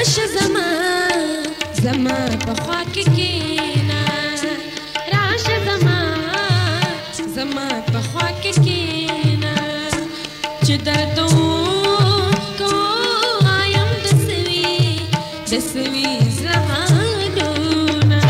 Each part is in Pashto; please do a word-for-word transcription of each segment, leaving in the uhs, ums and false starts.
راش زما زما پخوا کې کینا راش زما زما پخوا کې کینا چې درته کو آیم دسوي دسوي زهانونه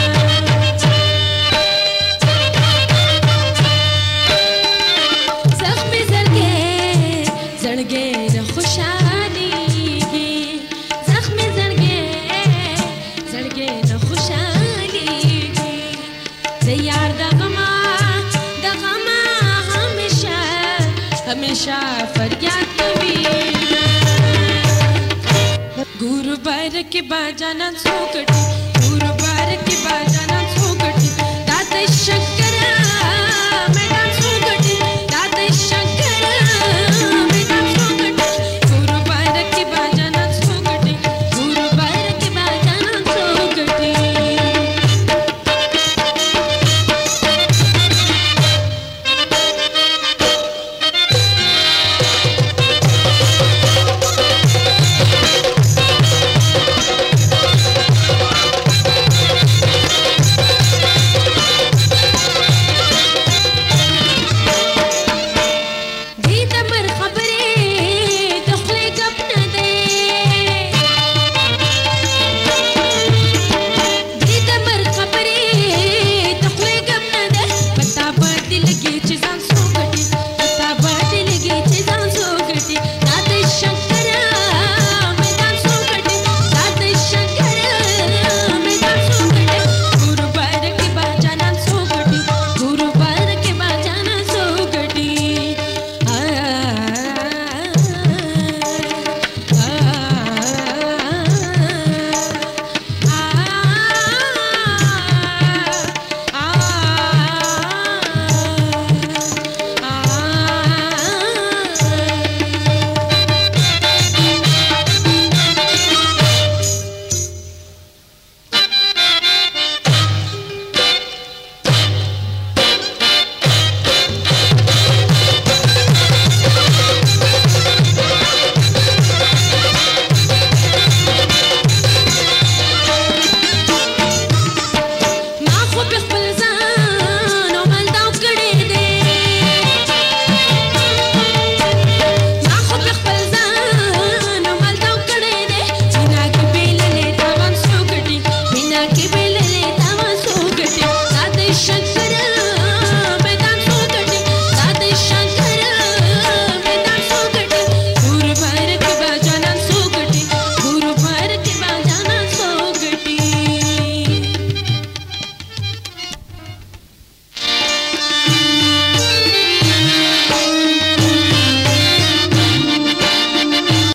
زخمي زړګې زړګې د خوشحالي زخمي زړګې زړګې د خوشحالي د یار د غما د غما همیشه همیشه فریاد کوي ګورو بار کې باجانا څوکټي ګورو بار کې باجانا څوکټي دا د شک